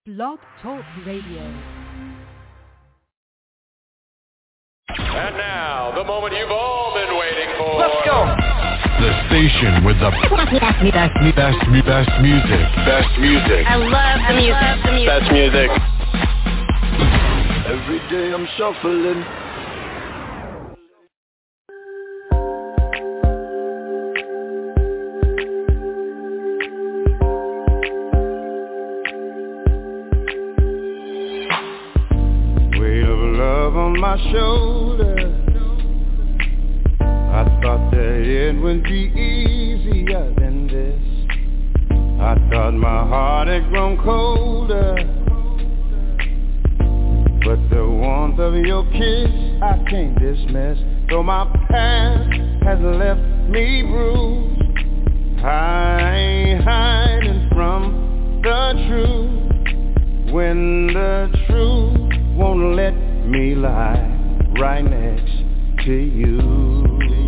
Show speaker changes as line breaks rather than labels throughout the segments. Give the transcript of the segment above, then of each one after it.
Blog Talk Radio.
And now, the moment you've all been waiting for.
Let's go!
The station with the best music. Best music.
I love the music.
Best music.
Every day I'm shuffling. Weight of love on my shoulder. I thought that it would be easier than this. I thought my heart had grown colder, but the warmth of your kiss I can't dismiss. Though my past has left me bruised, I ain't hiding from the truth. When the truth won't let me lie right next to you.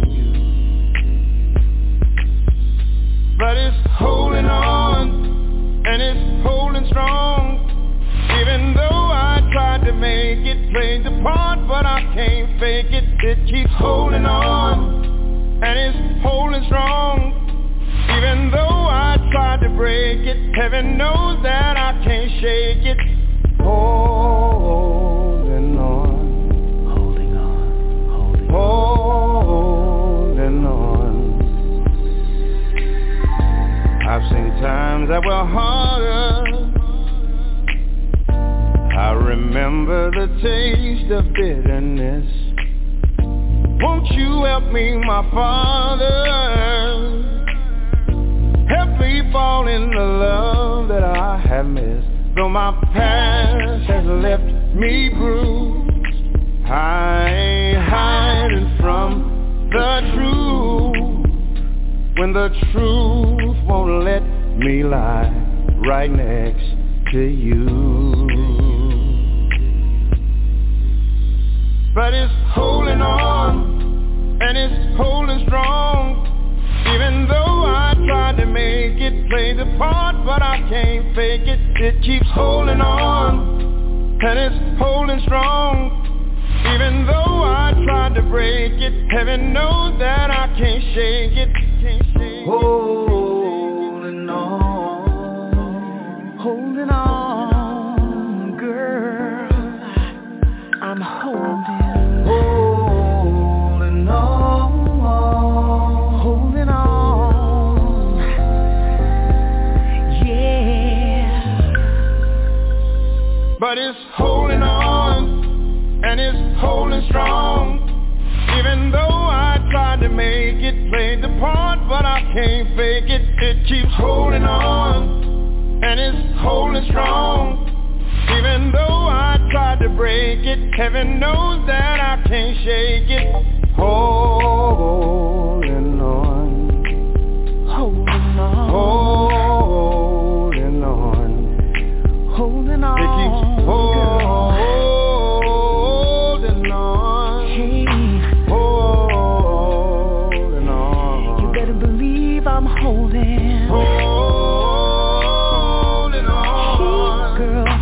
But it's holding on, and it's holding strong. Even though I tried to make it, played the part, but I can't fake it. It keeps holding on, and it's holding strong. Even though I tried to break it, heaven knows that I can't shake it. Holding on, holding on, holding on. I've seen times that were harder. I remember the taste of bitterness. Won't you help me, my Father? Help me fall in the love that I have missed. Though my past has left me bruised, I ain't hiding from the truth. When the truth won't let me lie right next to you. But it's holding on, and it's holding strong. Even though I tried to make it, play the part, but I can't fake it. It keeps holding on, and it's holding strong. Even though I tried to break it, heaven knows that I can't shake it. Holding on, girl, I'm holding on, yeah. But it's holding on, and it's holding strong. Even though I tried to make it, played the part, but I can't fake it. It keeps holding on, and it's holding strong. Even though I tried to break it, heaven knows that I can't shake it. Holding on, holding on, holding on, holding on. It keeps holding on. Hey. Holding on. You better believe I'm holding. Holding on. Hey, girl.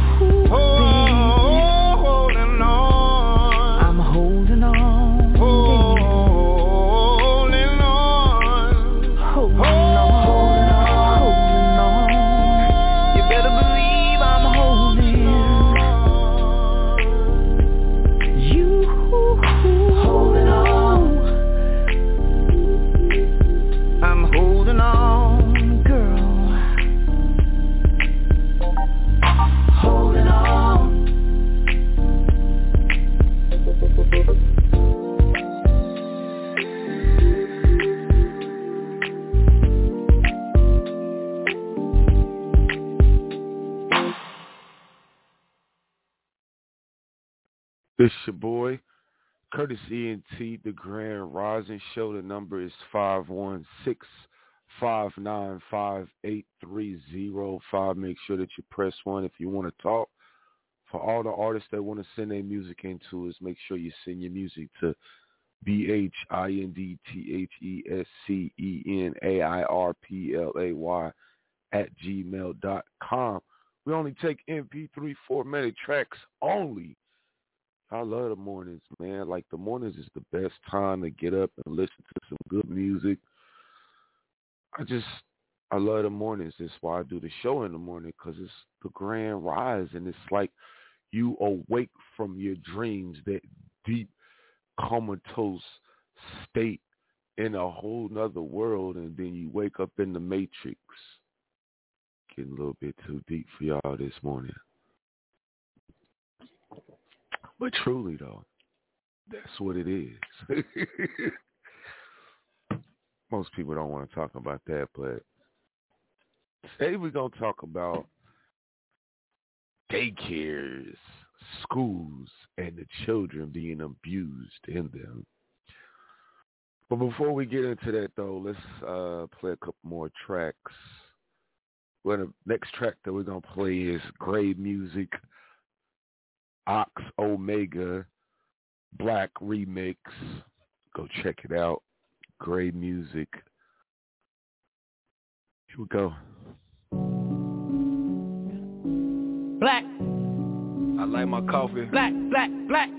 Holding on. I'm holding on. Holding on. Holding on. Holding on. You better believe I'm holding. You holding on. I'm holding on, girl. Holding on.
This your boy, Curtis ENT, the Grand Rising Show. The number is 516-595-8305. Make sure that you press 1 if you want to talk. For all the artists that want to send their music into us, make sure you send your music to BHINDTHESCENAIRPLAY @gmail.com. We only take MP3 4-minute tracks only. I love the mornings, man. Like, the mornings is the best time to get up and listen to some good music. I love the mornings. That's why I do the show in the morning, because it's the grand rise, and it's like you awake from your dreams, that deep comatose state in a whole nother world, and then you wake up in the Matrix. Getting a little bit too deep for y'all this morning. But truly, though, that's what it is. Most people don't want to talk about that, but today we're going to talk about daycares, schools, and the children being abused in them. But before we get into that, though, let's play a couple more tracks. Well, the next track that we're going to play is Grey Music, Ox Omega, Black Remix. Go check it out. Grey Music. Here we go.
Black.
I like my coffee.
Black, black, black.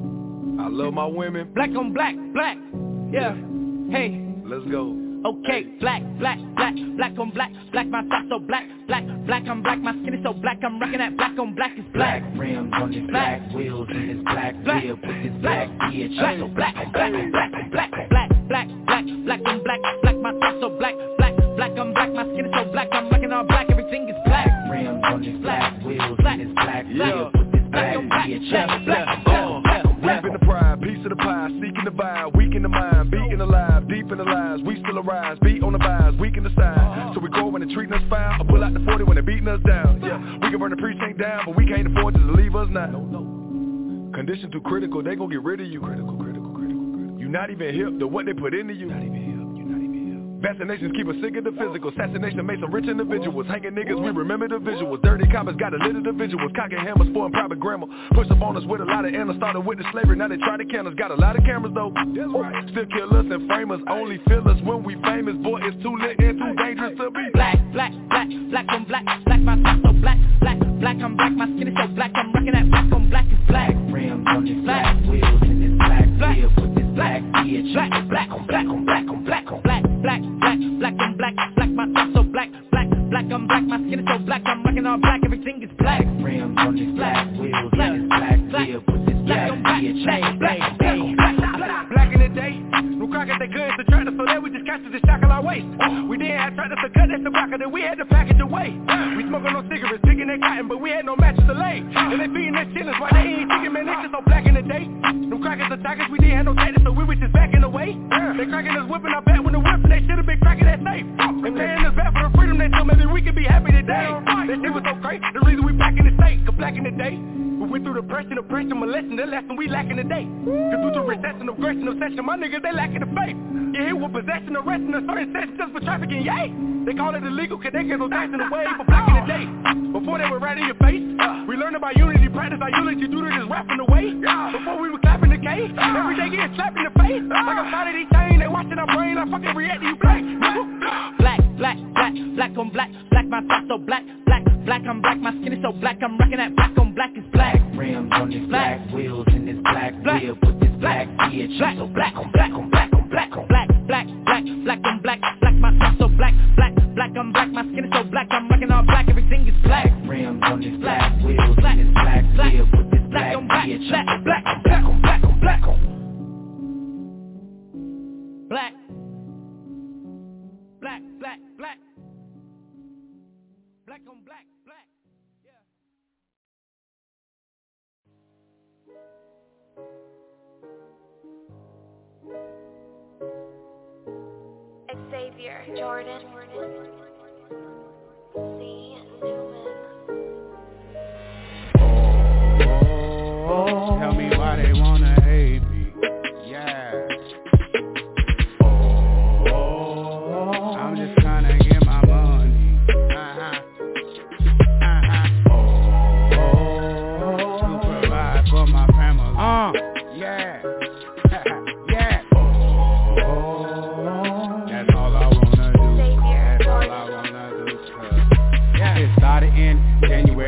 I love my women.
Black on black, black. Yeah. Hey.
Let's go.
Okay, black, black, black, black on black, black, my socks so black, black, black, I'm black, my skin is so black, I'm rocking that black on black is black.
Rims on this black, wheels in this black, wheel with this black, bitch, so black, black, black, black, black, black, black, black on black, black, my socks so black, black, black, I'm black, my skin is so black, I'm rocking all black, everything is black. Rims on this black, wheels in this black, wheel with this black, bitch, so black,
Rapping the pride, piece of the pie, seeking the vibe, weak in the mind, beating alive, deep in the lies, we still arise, beat on the vibes, weak in the side. So we go when they're treating us foul, or pull out the 40 when they're beating us down. Yeah, we can burn the precinct down, but we can't afford to leave us now. Condition too critical, they gon' get rid of you. Critical. You not even hip to what they put into you. Vaccinations keep us sick of the physical. Assassination made some rich individuals. Hanging niggas, we remember the visuals. Dirty coppers got a lit individuals. Cocking hammers for private grammar. Push up on us with a lot of animals. Started with the slavery, now they try to count us. Got a lot of cameras though. That's right. Still kill us and frame us. Only feel us when we famous. Boy, it's too lit and too dangerous to be
black, black, black, black on black, black, my socks so black, black, black, I'm black, my skin is so black, I'm rocking that black on black is black.
Rims on this black, wheels in this black, wheel with this black, bitch, black, black on black on black on black on black, black, black, black on black, black, my socks so black, black, black, I'm black, my skin is so black, I'm rocking all black, everything is black. Rims on this black, wheels in this black, wheel with this black, bitch, black, black on black on black on black.
Black in the day, no crack at the goods to try to so that we just catch the shackle our waist. We didn't have tractors to cut that tobacco, then we had to package away. We smoking no cigarettes, picking that cotton, but we had no matches to lay. And they feeding that chillers, why they ain't thinking, man, they just so black in the day. No crackers attackers, we didn't have no tactics, so we was just backing away. They cracking us, whipping our back with the whip, and they should've been cracking that safe. And paying us back for the freedom they told, maybe we could be happy today. That shit was so crazy, the reason we back in the state, cause black in the day. We went through depression, molesting, the lesson we lacking today. Cause through the recession, aggression, obsession, my niggas, they lacking the faith. Yeah, it was possession, arresting, a certain session just for trafficking, yay. They call it illegal, cause they get no tax in the way for black in the day. Before they were right in your face, we learned about unity, practice our eulogy due to this rapping away. Before we were clapping the case, every day getting slapped in the face. Like I'm tired of these chains, they watching our brain, I fucking react to you black.
Black, black, black, black on black, black, my socks so black, black, black, I'm black, my skin is so black, I'm rocking that black on black is black.
Rims on this black, wheels in this black, wheel with this black, bitch, black, so black on black on black on black on black,
black, black, black on black, black, my socks so black, black, black, I'm black, my skin is so black, I'm rocking all black, everything is black.
Rims on this black, wheels in this black, wheel with this black, bitch, black, black on black on black on black on
black, black, black, black, black on black, black.
Xavier Jordan C. Newman.
Oh, tell me why they wanna hate me. Yeah. Oh, I'm just trying to get my money. To provide for my family. Yeah. Yeah. That's all I wanna do. That's all I wanna do. Yeah. It started in January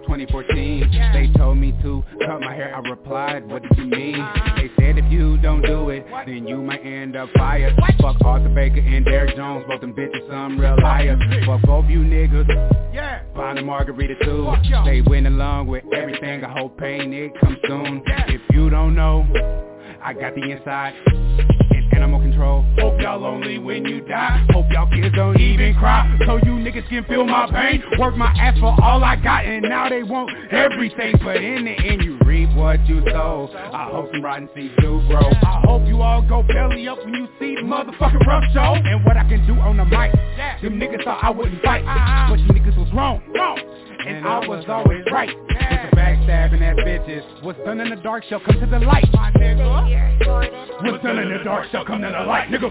2014. They told me to cut my hair, I replied, what do you mean? They said if you don't do it, then you might end up fired. Fuck Arthur Baker and Derrick Jones, both them bitches some real liars. Fuck both you niggas, find a margarita too. They went along with everything, I hope pain it comes soon. If you don't know, I got the inside and animal control. Hope y'all lonely when you die. Hope y'all kids don't even cry, so you niggas can feel my pain. Work my ass for all I got, and now they want everything. But in the end, you reap what you sow. I hope some rotten seeds do grow. I hope you all go belly up when you see the motherfucking rough show. And what I can do on the mic, them niggas thought I wouldn't fight, but you niggas was wrong. And I was always right. With the backstabbing ass bitches. What's done in the dark shall come to the light. What's done in the dark shall come to the light, nigga.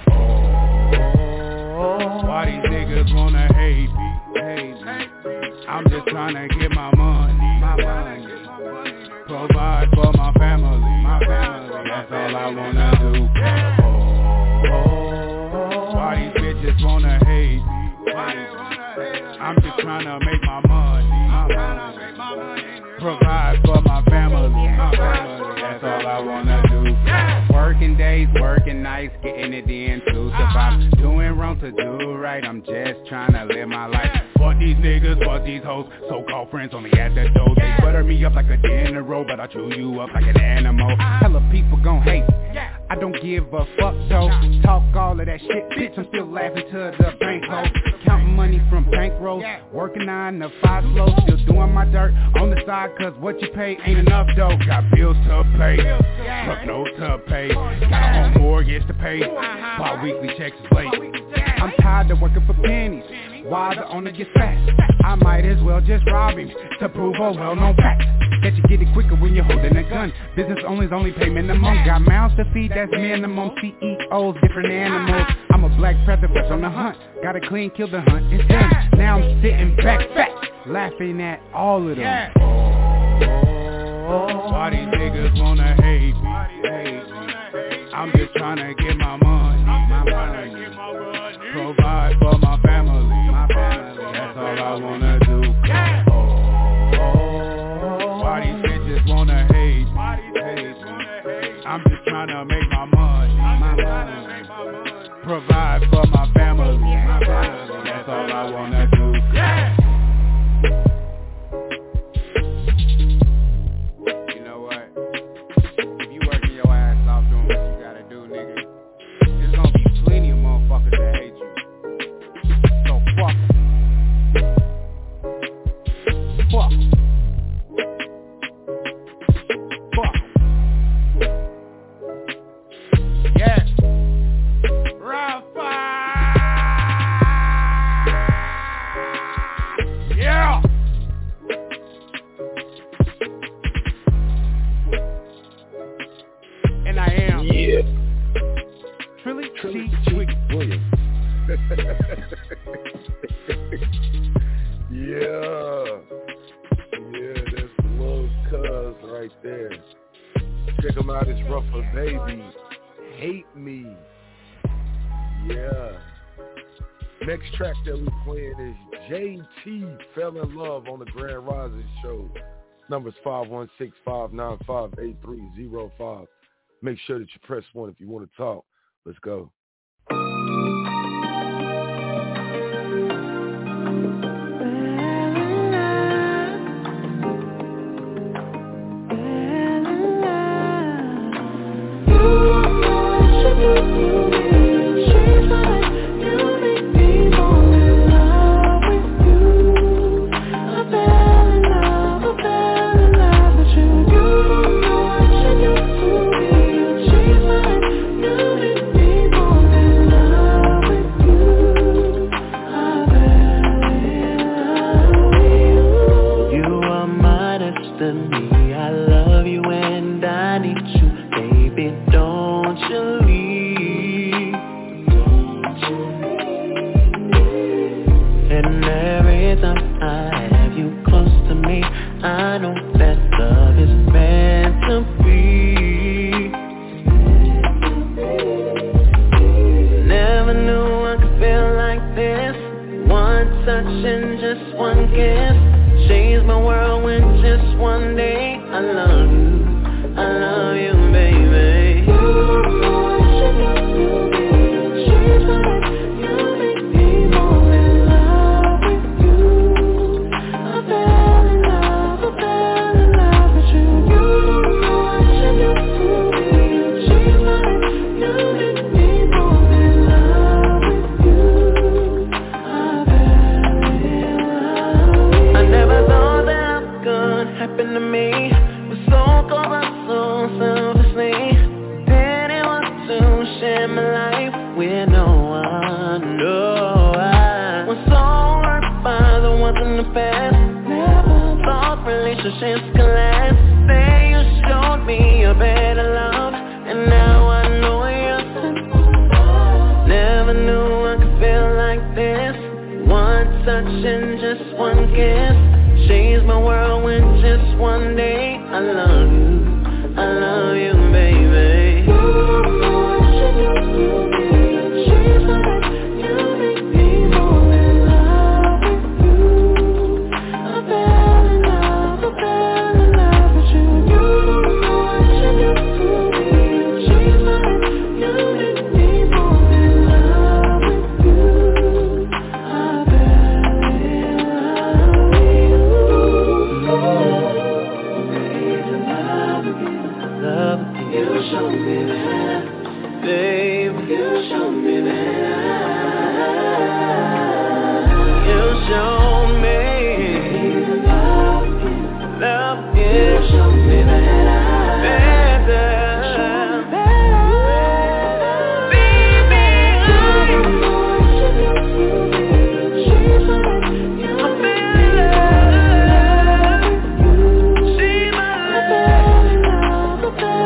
Why these niggas wanna hate me? I'm just trying to get my money. Provide for my family. That's all I wanna do. Why these bitches wanna hate me? I'm just trying to make my money. Provide for my family. That's all I wanna do. Working days, working nights, getting it in to survive. Doing wrong to do right, I'm just trying to live my life. Fuck these niggas, fuck these hoes, so-called friends only at the door. They butter me up like a dinner roll, but I chew you up like an animal. Hella people gon' hate, I don't give a fuck though. Talk all of that shit, bitch, I'm still laughing to the bank hole. Counting money from bankrolls, working 9 to 5 slow. Still doing my dirt on the side, cause what you pay ain't enough though. Got bills to pay, truck notes to pay, got a home mortgage to pay, bi-weekly checks is late. I'm tired of working for pennies, why the owner gets fat? I might as well just rob him to prove a well-known fact that you get it quicker when you're holding a gun. Business only pay minimum. Got mouths to feed, that's minimum. CEOs, different animals. I'm a black panther, fresh on the hunt. Got a clean kill, the hunt is done. Now I'm sitting back fat, laughing at all of them. Why these niggas wanna hate me? I'm just trying to get my money. Provide for my family. That's all I wanna do. Why these bitches wanna hate me? I'm just trying to make my money. Provide for my family. That's all I wanna do. You know what? If you working your ass off doing what you gotta do, nigga, there's gonna be plenty of motherfuckers that hate you. So fuck 'em. Fuck 'em. Fuck 'em. Yeah. Rafa. Yeah. And I am.
Yeah.
Trilly T.
Williams. Yeah, that's Lil Cuz right there. Check him out, it's Rougher Baby. Hate Me. Yeah. Next track that we playing is JT Fell in Love on the Grand Rising Show. Numbers 516-595-8305. Make sure that you press 1 if you want to talk. Let's go.
I know that love is better. I love you, baby. You know what you do to me. She's like, you make me more in love with you. I fell in love with you. You know what you do to me. She's like, you make me more in love with you. I fell in love. I never thought that could happen to me. Was so cold and so selfishly. Didn't want to share my life with no one. No, I was so hurt by the ones in the past. Never thought relationships could last. Say you showed me a better love, and now I know you're simple. Never knew I could feel like this. One touch and just one kiss changed my world with just one day. I love you, baby. You know what you do to me. She's like, you make me more in love with you. I fell in love with you. You know what you do to me. She's like, you make me more in love with you. I fell in love with you. You show me that, babe. You show me that. You show me love. You show me that, better. Baby, I know what you do to me. She's like, you feel love. She's my love.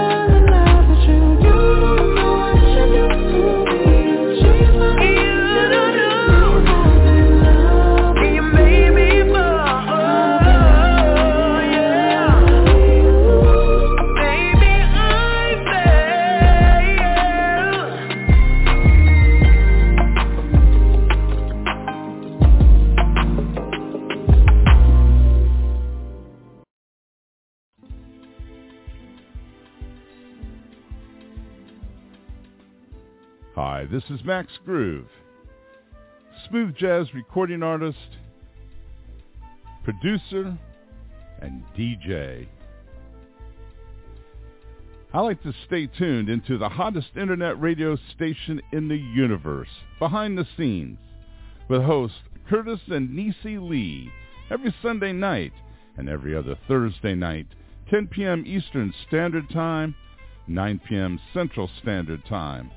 Hi, this is Max Groove, smooth jazz recording artist, producer, and DJ. I like to stay tuned into the hottest internet radio station in the universe, Behind the Scenes, with hosts Curtis and Niecy Lee every Sunday night and every other Thursday night, 10 p.m. Eastern Standard Time, 9 p.m. Central Standard Time.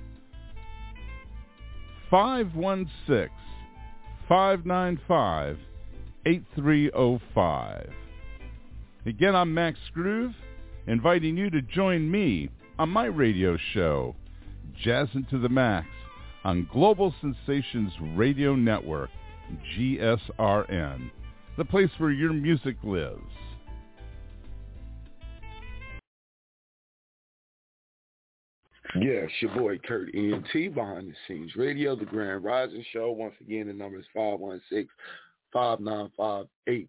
516-595-8305. Again, I'm Max Groove, inviting you to join me on my radio show, Jazzin' to the Max, on Global Sensations Radio Network, GSRN, the place where your music lives.
Yeah, it's your boy Kurt ENT, Behind the Scenes Radio, The Grand Rising Show. Once again, the number is 516-595-8305.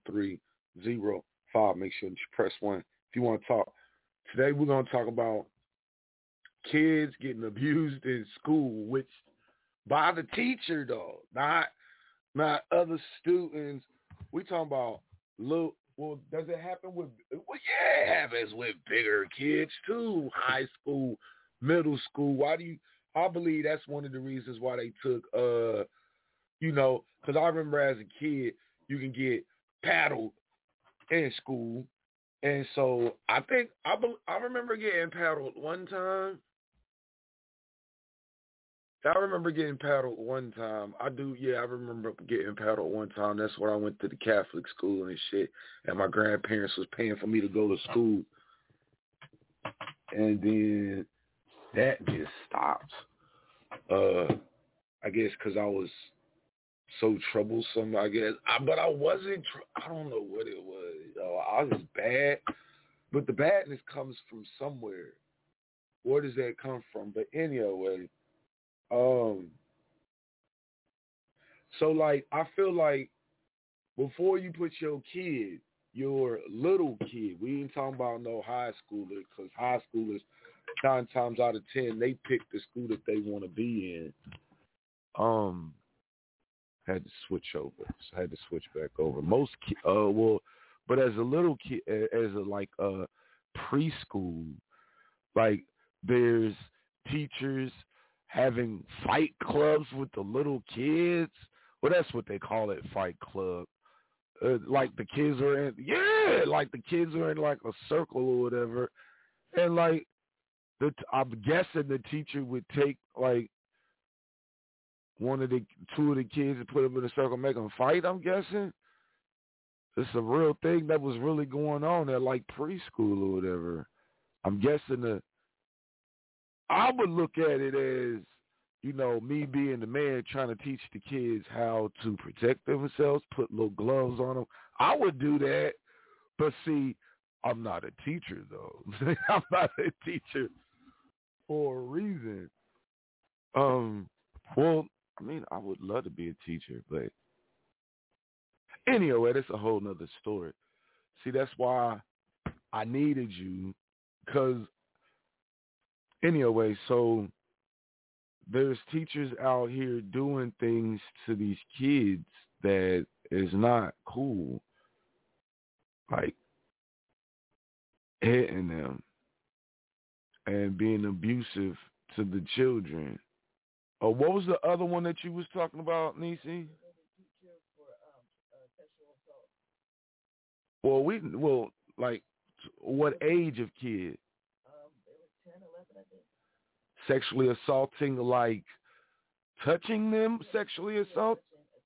Make sure that you press 1 if you want to talk. Today we're going to talk about kids getting abused in school, which by the teacher, though, not other students. We talking about little. Well, does it happen with? Well, yeah, it happens with bigger kids too. High school, middle school. I believe that's one of the reasons why they took, because I remember as a kid, you can get paddled in school. And so I think I remember getting paddled one time. I remember getting paddled one time. I remember getting paddled one time. That's when I went to the Catholic school and shit. And my grandparents was paying for me to go to school. And then that just stopped. I guess because I was so troublesome, I guess. But I wasn't, I don't know what it was. I was bad. But the badness comes from somewhere. Where does that come from? But anyway, so like I feel like before you put your kid your little kid. We ain't talking about no high schooler, because high schoolers, 9 times out of 10, they pick the school that they want to be in. Had to switch over. So I had to switch back over. Most, but as a little kid, as a preschool, like there's teachers having fight clubs with the little kids. Well, that's what they call it, fight club. Like the kids are in, like the kids are in like a circle or whatever, and like I'm guessing the teacher would take like two of the kids and put them in a circle, make them fight. I'm guessing it's a real thing that was really going on at like preschool or whatever. I'm guessing I would look at it as, me being the man trying to teach the kids how to protect themselves, put little gloves on them. I would do that, but see, I'm not a teacher though. I'm not a teacher for a reason. Well, I mean, I would love to be a teacher, but anyway, that's a whole nother story. See, that's why I needed you, because anyway, so there's teachers out here doing things to these kids that is not cool, like hitting them and being abusive to the children. Oh, what was the other one that you was talking about, Nisi? Well, like, what age of kid?
They were 10, 11, I think.
Sexually assaulting, like touching them, sexually assault?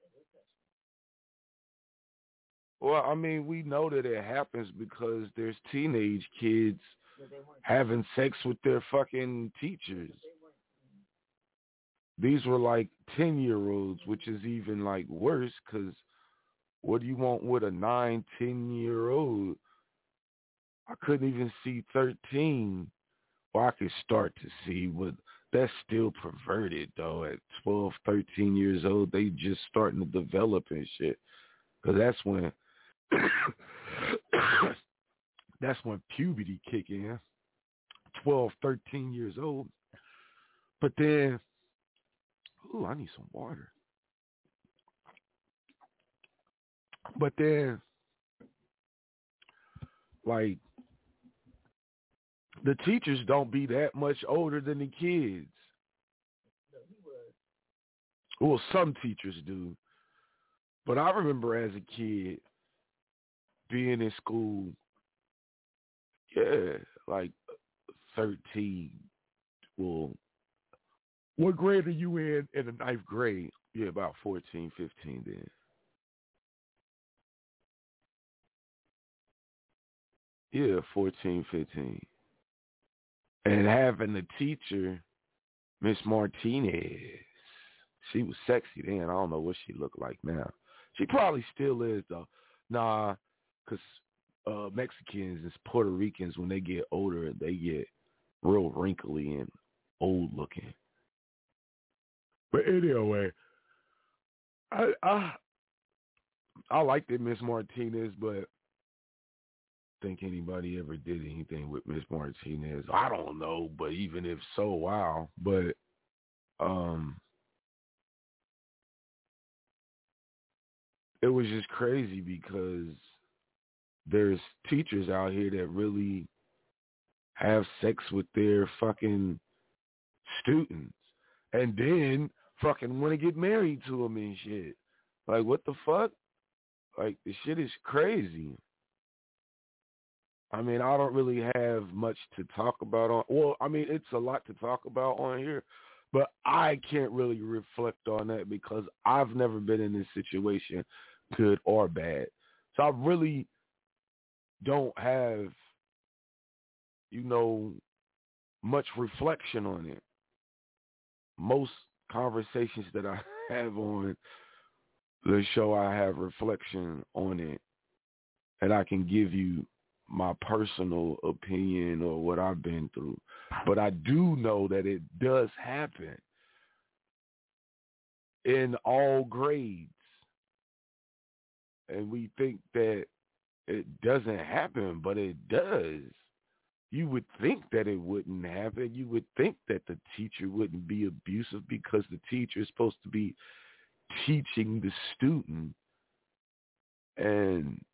Well, I mean, we know that it happens because there's teenage kids having sex with their fucking teachers. These were like 10-year-olds, which is even like worse, because what do you want with a 9, 10-year-old? I couldn't even see 13. Well, I could start to see, but that's still perverted, though. At 12, 13 years old, they just starting to develop and shit. Because that's when puberty kick in. 12, 13 years old. But then, I need some water. But then, like, the teachers don't be that much older than the kids.
No, he was.
Well, some teachers do. But I remember as a kid being in school, like 13. Well, what grade are you in the 9th grade? Yeah, about 14, 15 then. Yeah, 14, 15. And having the teacher, Miss Martinez, she was sexy then. I don't know what she looked like now. She probably still is, though. Nah, because Mexicans and Puerto Ricans, when they get older, they get real wrinkly and old looking. But anyway, I liked it, Miss Martinez, but think anybody ever did anything with Miss Martinez. I don't know, but even if so, wow. But it was just crazy because there's teachers out here that really have sex with their fucking students and then fucking want to get married to them and shit. Like, what the fuck? Like, the shit is crazy. I mean, I don't really have much to talk about on. Well, I mean, it's a lot to talk about on here, but I can't really reflect on that because I've never been in this situation, good or bad. So I really don't have, much reflection on it. Most conversations that I have on the show, I have reflection on it, and I can give you my personal opinion or what I've been through. But I do know that it does happen in all grades. And we think that it doesn't happen, but it does. You would think that it wouldn't happen. You would think that the teacher wouldn't be abusive because the teacher is supposed to be teaching the student and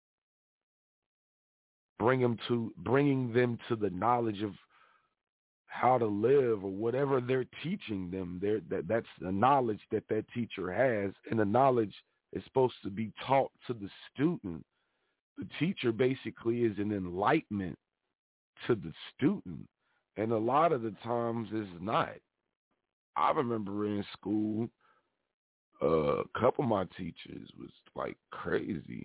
bringing them to the knowledge of how to live or whatever they're teaching them. That's the knowledge that teacher has, and the knowledge is supposed to be taught to the student. The teacher basically is an enlightenment to the student, and a lot of the times it's not. I remember in school, a couple of my teachers was like crazy.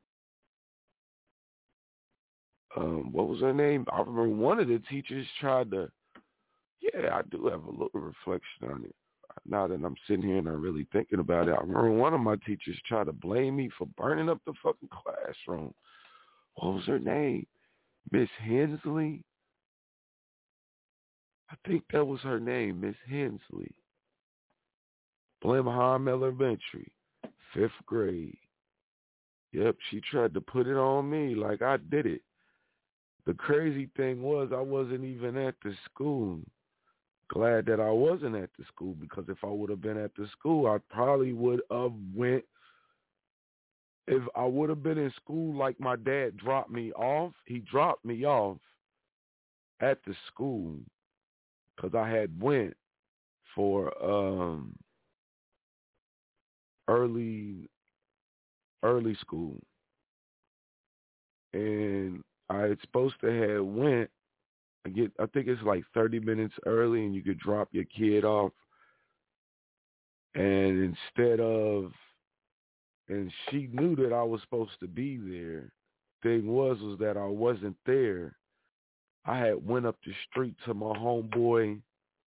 What was her name? I remember one of the teachers tried to, I do have a little reflection on it. Now that I'm sitting here and I'm really thinking about it, I remember one of my teachers tried to blame me for burning up the fucking classroom. What was her name? Miss Hensley? I think that was her name, Miss Hensley. Blenheim Elementary, 5th grade. Yep, she tried to put it on me like I did it. The crazy thing was I wasn't even at the school. Glad that I wasn't at the school, because if I would have been at the school, I probably would have went. If I would have been in school like my dad dropped me off, he dropped me off at the school because I had went for early school. And I had supposed to have went. I think it's like 30 minutes early, and you could drop your kid off. And and she knew that I was supposed to be there. Thing was that I wasn't there. I had went up the street to my homeboy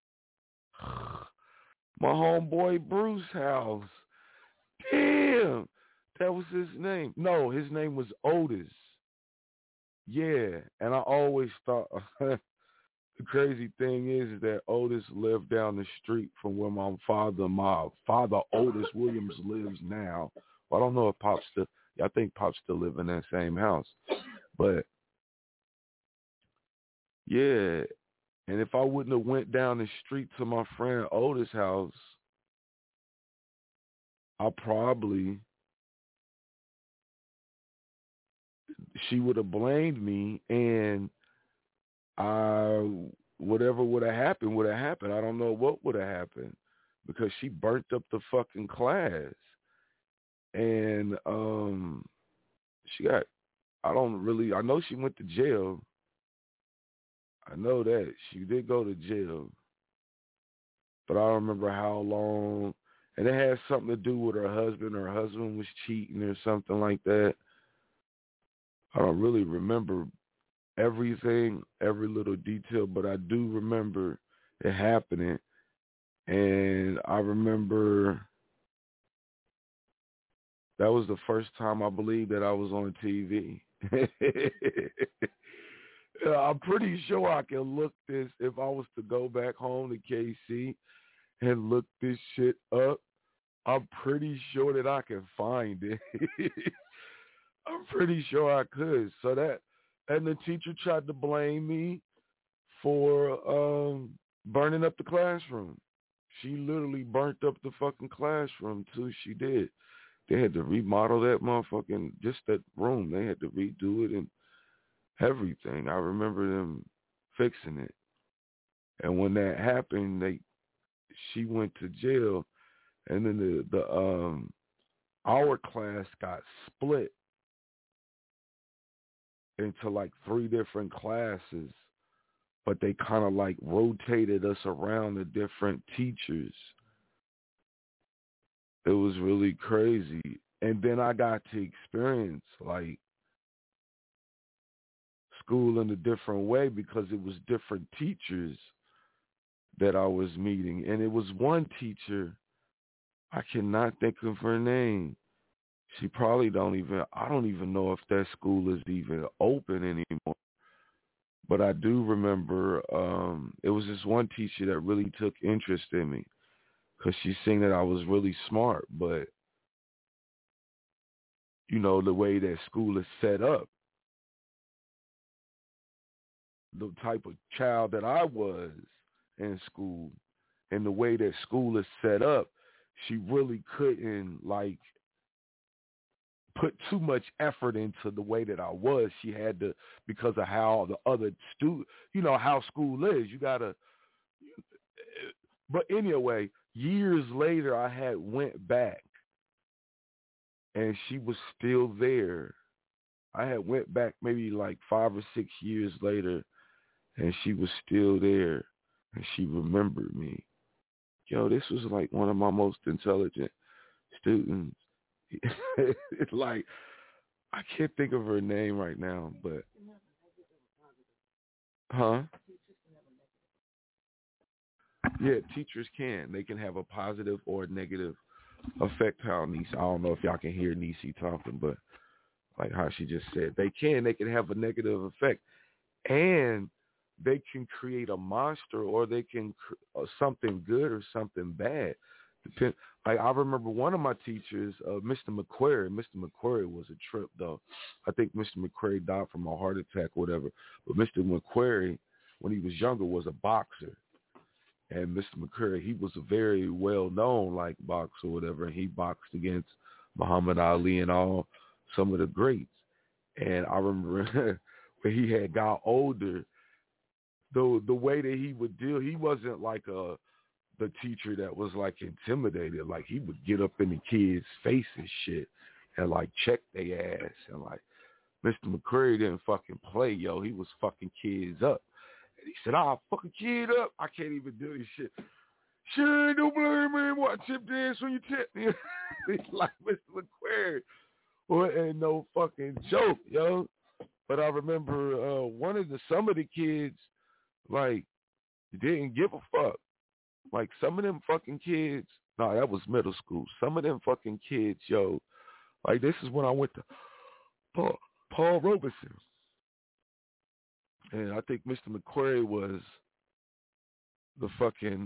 Bruce's house. Damn, that was his name. No, his name was Otis. Yeah, and I always thought the crazy thing is that Otis lived down the street from where my father Otis Williams lives now. Well, I don't know if I think Pop's still live in that same house. But yeah, and if I wouldn't have went down the street to my friend Otis' house, she would have blamed me, and whatever would have happened would have happened. I don't know what would have happened, because she burnt up the fucking class. And I know she went to jail. I know that. She did go to jail. But I don't remember how long. And it had something to do with her husband. Her husband was cheating or something like that. I don't really remember everything, every little detail, but I do remember it happening. And I remember that was the first time I believe that I was on TV. I'm pretty sure I can look this, if I was to go back home to KC and look this shit up, I'm pretty sure that I can find it. I'm pretty sure I could. And the teacher tried to blame me for burning up the classroom. She literally burnt up the fucking classroom too. She did. They had to remodel that motherfucking, just that room. They had to redo it and everything. I remember them fixing it. And when that happened, she went to jail, and then our class got split into like 3 different classes, but they kind of like rotated us around the different teachers. It was really crazy. And then I got to experience like school in a different way, because it was different teachers that I was meeting. And it was one teacher, I cannot think of her name. She probably I don't even know if that school is even open anymore. But I do remember it was this one teacher that really took interest in me, because she seen that I was really smart. But, you know, the way that school is set up. The type of child that I was in school and the way that school is set up, she really couldn't, like, put too much effort into the way that I was. She had to, because of how the other you know, how school is. You got to, but anyway, years later, I had went back and she was still there. I had went back maybe like 5 or 6 years later, and she was still there, and she remembered me. Yo, this was like one of my most intelligent students. It's like, I can't think of her name right now, but, yeah, teachers can. They can have a positive or negative effect. How Nisi, I don't know if y'all can hear Nisi talking, but like how she just said, they can have a negative effect, and they can create a monster, or they can something good or something bad. Like, I remember one of my teachers, Mr. McQuarrie. Mr. McQuarrie was a trip, though. I think Mr. McQuarrie died from a heart attack or whatever. But Mr. McQuarrie, when he was younger, was a boxer. And Mr. McQuarrie, he was a very well-known, like, boxer or whatever. And he boxed against Muhammad Ali and all, some of the greats. And I remember when he had got older, the way that he would deal, he wasn't like the teacher that was like intimidated. Like, he would get up in the kids' face and shit and like check their ass. And like, Mr. McQuarrie didn't fucking play, yo. He was fucking kids up. And he said, fucking kid up. I can't even do this shit. Sure, don't blame me. What, tip dance when you tip me? It's like Mr. McQuarrie. Well, ain't no fucking joke, yo. But I remember some of the kids, like, didn't give a fuck. Like, some of them fucking kids, that was middle school. Some of them fucking kids, yo, like, this is when I went to Paul Robeson. And I think Mr. McQuarrie was the fucking,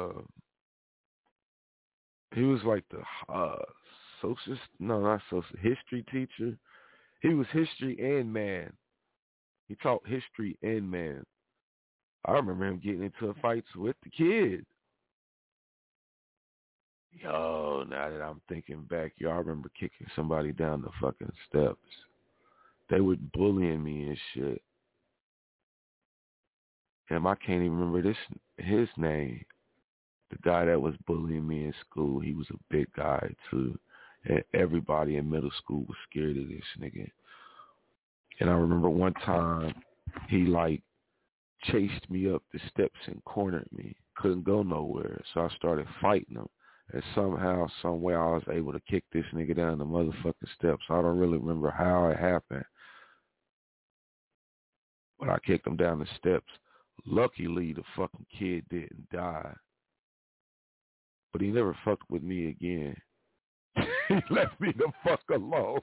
he was like the history teacher. He was history and man. He taught history and man. I remember him getting into fights with the kids. Yo, now that I'm thinking back, I remember kicking somebody down the fucking steps. They were bullying me and shit. And I can't even remember his name. The guy that was bullying me in school, he was a big guy too. And everybody in middle school was scared of this nigga. And I remember one time he like chased me up the steps and cornered me. Couldn't go nowhere. So I started fighting him. And somehow, some way, I was able to kick this nigga down the motherfucking steps. I don't really remember how it happened. But I kicked him down the steps. Luckily, the fucking kid didn't die. But he never fucked with me again. He left me the fuck alone.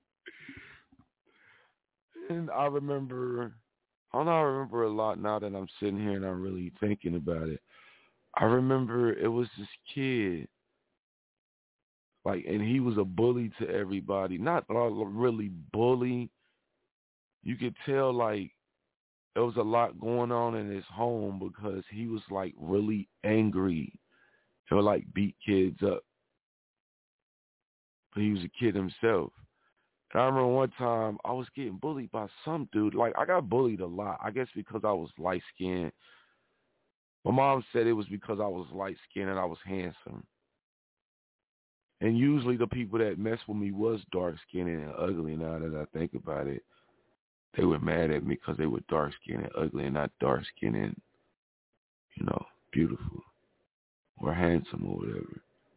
And I remember a lot now that I'm sitting here and I'm really thinking about it. I remember it was this kid, like, and he was a bully to everybody. Not really bully. You could tell, like, there was a lot going on in his home because he was, like, really angry. He would, like, beat kids up. But he was a kid himself. And I remember one time I was getting bullied by some dude. Like, I got bullied a lot. I guess because I was light-skinned. My mom said it was because I was light-skinned and I was handsome. And usually the people that messed with me was dark-skinned and ugly. Now that I think about it, they were mad at me because they were dark-skinned and ugly and not dark-skinned and, beautiful or handsome or whatever.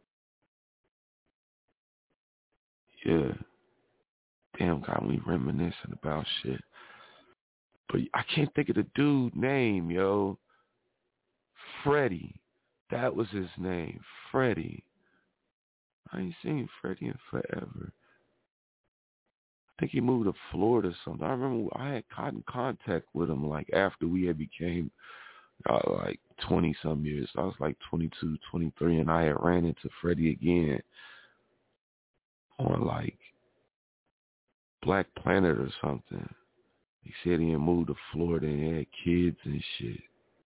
Yeah. Damn, got me reminiscing about shit. But I can't think of the dude's name, yo. Freddie. That was his name. Freddie. I ain't seen Freddie in forever. I think he moved to Florida or something. I remember I had gotten contact with him like after we had became like 20-some years. I was like 22, 23, and I had ran into Freddie again on like Black Planet or something. He said he had moved to Florida and had kids and shit.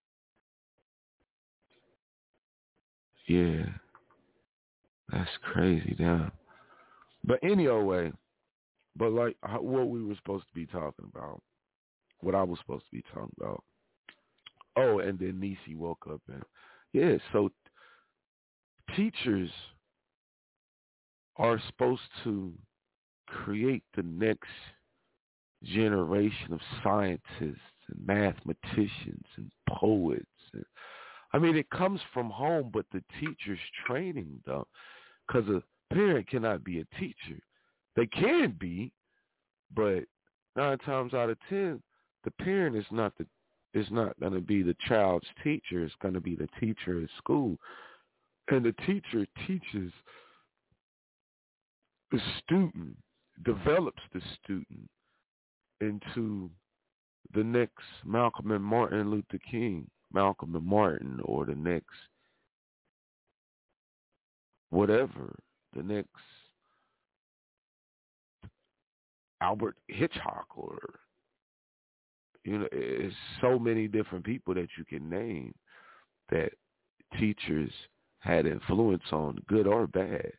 Yeah. That's crazy, damn. But anyway, like what we were supposed to be talking about, what I was supposed to be talking about. Oh, and then Niecy woke up and, yeah, so teachers are supposed to create the next generation of scientists and mathematicians and poets. And, I mean, it comes from home, but the teacher's training them, because a parent cannot be a teacher. They can be, but 9 times out of 10, the parent is not going to be the child's teacher. It's going to be the teacher at school. And the teacher teaches the student, develops the student into the next Malcolm and Martin Luther King, Malcolm and Martin, or the next whatever, the next Albert Hitchcock, or, you know, it's so many different people that you can name that teachers had influence on, good or bad.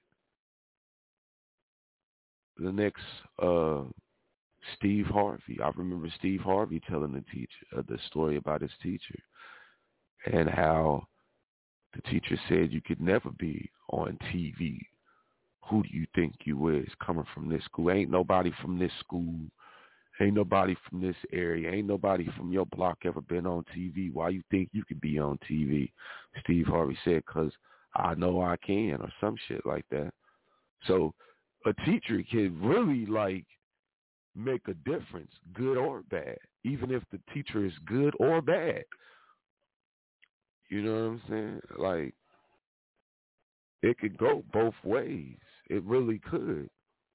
The next Steve Harvey. I remember Steve Harvey telling the story about his teacher and how the teacher said you could never be on TV. Who do you think you is coming from this school? Ain't nobody from this school. Ain't nobody from this area. Ain't nobody from your block ever been on TV. Why you think you could be on TV? Steve Harvey said, because I know I can, or some shit like that. So a teacher can really, like, make a difference, good or bad, even if the teacher is good or bad. You know what I'm saying? Like, it could go both ways. It really could.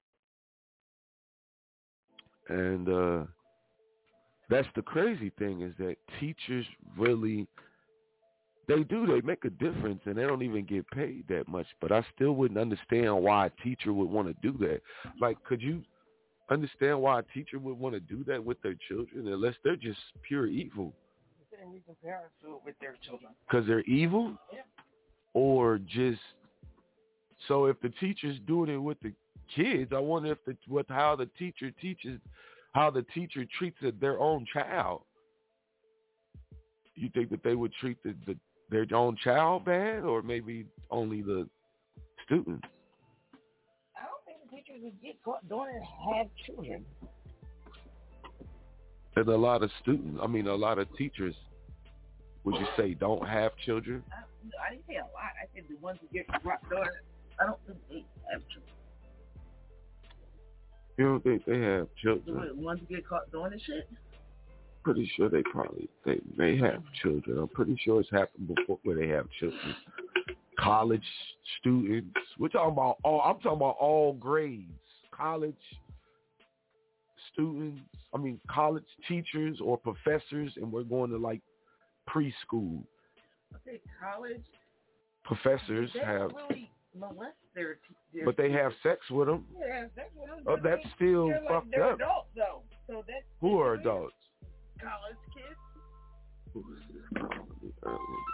And that's the crazy thing, is that teachers really, they make a difference, and they don't even get paid that much. But I still wouldn't understand why a teacher would want to do that. Like, could you understand why a teacher would want to do that with their children unless they're just pure evil?
Reason parents do it with their children.
Because they're evil?
Yeah.
Or just, so if the teacher's doing it with the kids, I wonder if how the teacher teaches, how the teacher treats their own child. You think that they would treat their own child bad, or maybe only the students?
I don't think the teachers would get caught doing it and have children.
And a lot of teachers, would you say, don't have children?
I didn't say a lot. I said the ones who get caught doing it, I don't think they have children.
You don't think they have children?
The ones who get caught doing this shit?
Pretty sure they may have children. I'm pretty sure it's happened before where they have children. College students. I'm talking about all grades. College students. College teachers or professors, and we're going to like preschool.
Okay, college
professors
they
have.
Don't really molest their
but they have sex with them.
Yeah, they have sex with them.
Oh, that's still fucked
they're
up.
Adults, though. So that's
who are adults?
College kids.
Who is this?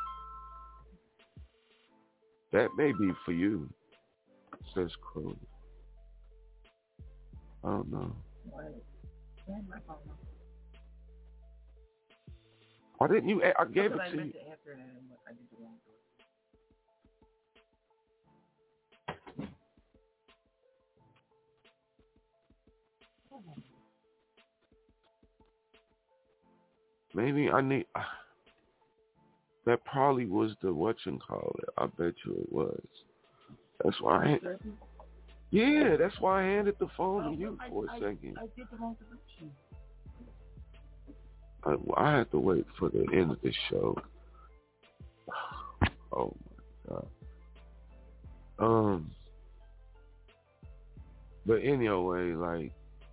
That may be for you, says Crow. I don't know. Why didn't you? I gave it to you. Maybe I need. That probably was the whatchamacallit. I bet you it was. That's why that's why I handed the phone to you for a second.
I did the wrong direction.
I had to wait for the end of the show. Oh my god. But anyway,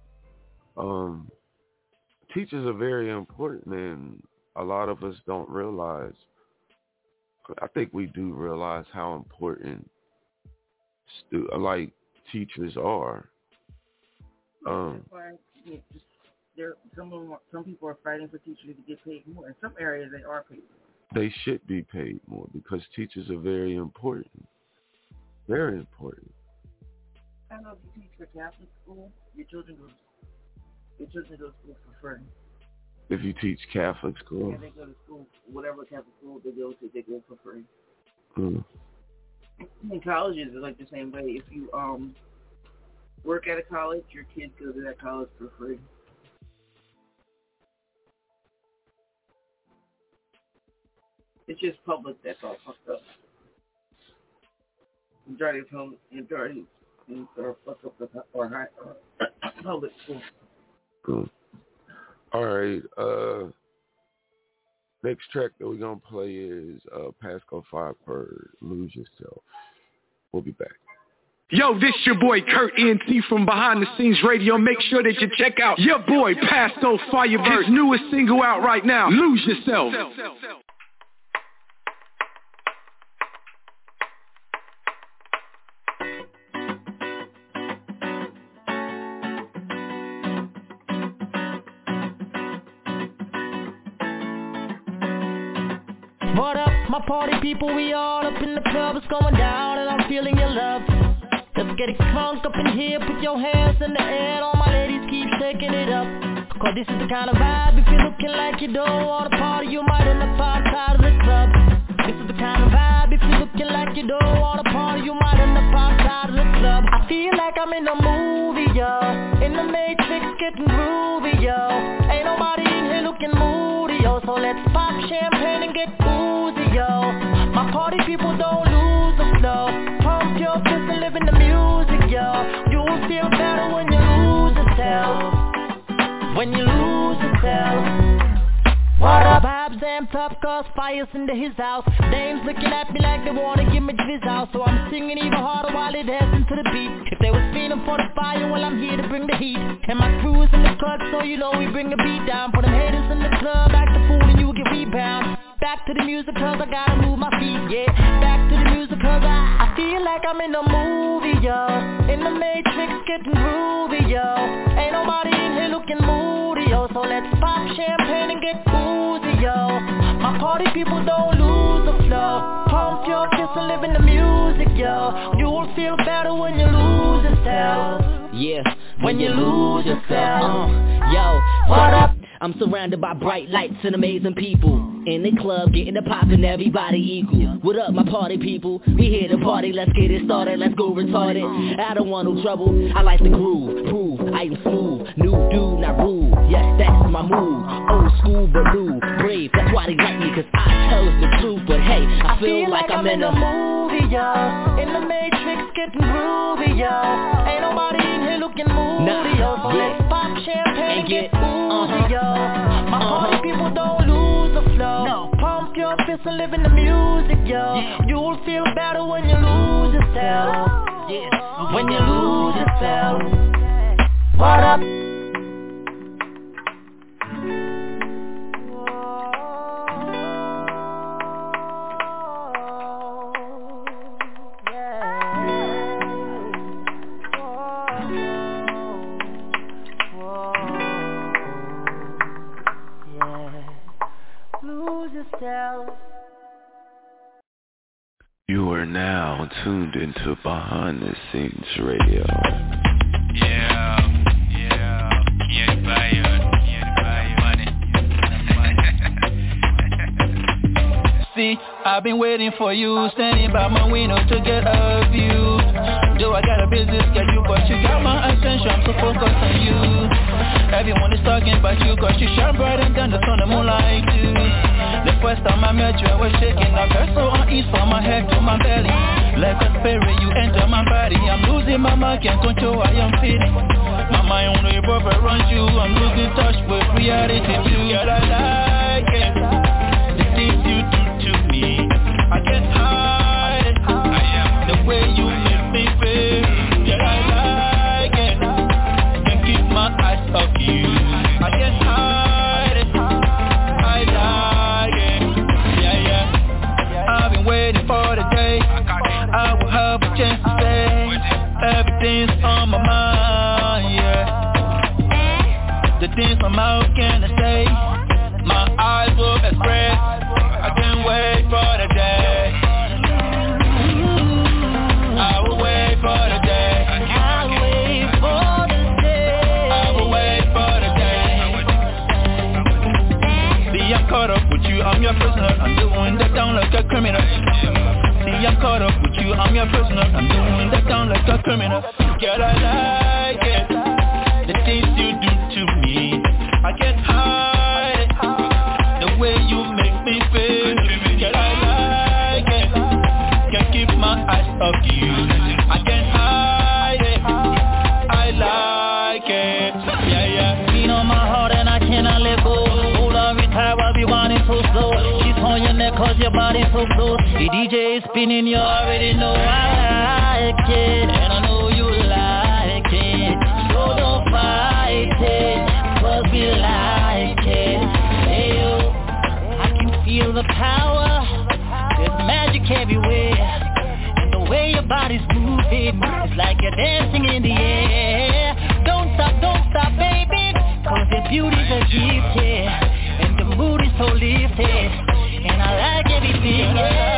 teachers are very important, and a lot of us don't realize. I think we do realize how important teachers are.
Some people are fighting for teachers to get paid more. In some areas, they are paid more.
They should be paid more because teachers are very important. Very important.
I don't know if you teach for Catholic school, your children go to school for free.
If you teach Catholic school?
Yeah, they go to school, whatever Catholic school they go to, they go for free. In colleges, it's like the same way. If you work at a college, your kids go to that college for free. It's just public that's all fucked up. Majority of them are fucked up or public schools.
Cool. All right. Next track that we're gonna play is Pasco Firebird, Lose Yourself. We'll be back.
Yo, this your boy Kurt ENT from Behind the Scenes Radio. Make sure that you check out your boy Pasco Firebird. His newest single out right now, Lose Yourself.
What up, my party people, we all up in the club, it's going down and I'm feeling your love. Let's get it crunk up in here, put your hands in the air, all my ladies keep shaking it up. Cause this is the kind of vibe, if you're looking like you don't want to party, you might end up outside of the club. This is the kind of vibe, if you're looking like you don't want to party, you might end up outside of the club. I feel like I'm in a movie, yo, in the Matrix getting groovy, yo. Ain't nobody in here looking moody, yo, so let's pop champagne and get boozy, yo. My party people don't lose the flow. Pump your fist and live in the music, yo. You'll feel better when you lose yourself. When you lose yourself. What up? Vibes amped up cause fire's into his house. Dames looking at me like they wanna give me jizz out. So I'm singing even harder while it heads into the beat. If they was feeling for the fire, well I'm here to bring the heat. And my crew is in the club, so you know we bring the beat down. Put them haters in the club, act the fool and you get rebound. Back to the music cause I gotta move my feet, yeah. Back to the music cause I feel like I'm in a movie, yo. In the Matrix getting groovy, yo. Ain't nobody in here looking moody, yo. So let's pop champagne and get boozy, yo. My party people don't lose the flow. Pump your fist and live in the music, yo. You'll feel better when you lose yourself.
Yeah, when you lose yourself. Yo, what up? I'm surrounded by bright lights and amazing people. In the club, getting the poppin', everybody equal. What up, my party people? We here to party, let's get it started, let's go retarded. I don't want no trouble, I like the groove. Prove I am smooth, new dude, not rude. Yes, that's my move. Old school, but new, brave. That's why they like me, cause I chose the truth. But hey, I feel like I'm in a movie, yo. In the Matrix, getting groovy, yo. Ain't nobody in here looking moody, yo. So let's pop champagne and get boozy, yo. My party people don't lose the flow. No. Pump your fist and live in the music, yo. Yeah. You'll feel better when you lose yourself. Yeah. When you lose yourself. What up?
You are now tuned into Behind the Scenes Radio.
See, I've been waiting for you, standing by my window to get a view. Though I got a busy schedule, but you got my attention, so focus on you. Everyone is talking about you, cause you shine brighter than the sun and moonlight do. The first time I met you, I was shaking. I felt so unease from my head to my belly. Like a spirit, you enter my body. I'm losing my mind, can't control how I'm feeling. My mind only ever runs you. I'm losing touch with reality too. Girl, I like it. The things you do to me, I get high. The way you make me feel. Girl, I like it. Can't keep my eyes off you. I get high. I've been waiting for the day I will have a chance to say everything's on my mind, yeah. your prisoner. I'm doing that down like a criminal. See, I'm caught up with you, I'm your prisoner. I'm doing that down like a criminal. Girl, I like it, the things you do to me. I get high, the way you make me feel. Girl, I like it, can't keep my eyes off you. I get high, I like it. Yeah, yeah.
Beat on my heart and I cannot let go. Hold on, retire, I'll be wanting so slow. She's on your neck cause your body's so close. The DJ is spinning, you already know I like it. And I know you like it. So don't fight it, cause we like it. Hey yo, I can feel the power. There's magic everywhere. And the way your body's moving, it's like you're dancing in the air. Don't stop, baby, cause your beauty's a gift, yeah. And the mood is so lifted, and I like everything,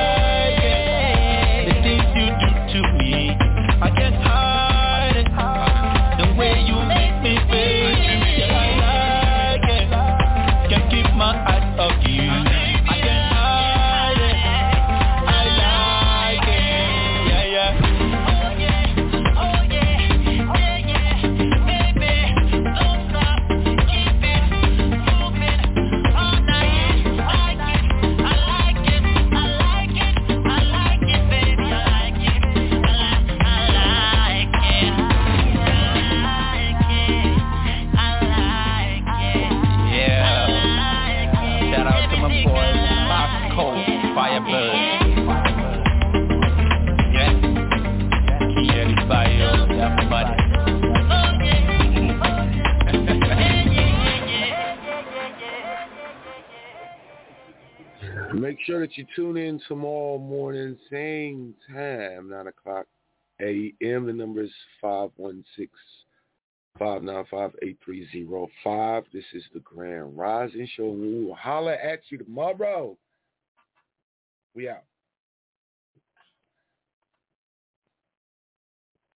yeah.
The things you do to me, I can't hide it. The way you make me feel, yeah, I like it. Can't keep my eyes off you. I can't hide it. I like it, yeah, yeah. Firebird. Yeah. Yeah, this bio, everybody.
Make sure that you tune in tomorrow morning, same time, 9 o'clock a.m. The number is 516-595-8305. This is the Grand Rising Show. We will holler at you tomorrow. We out.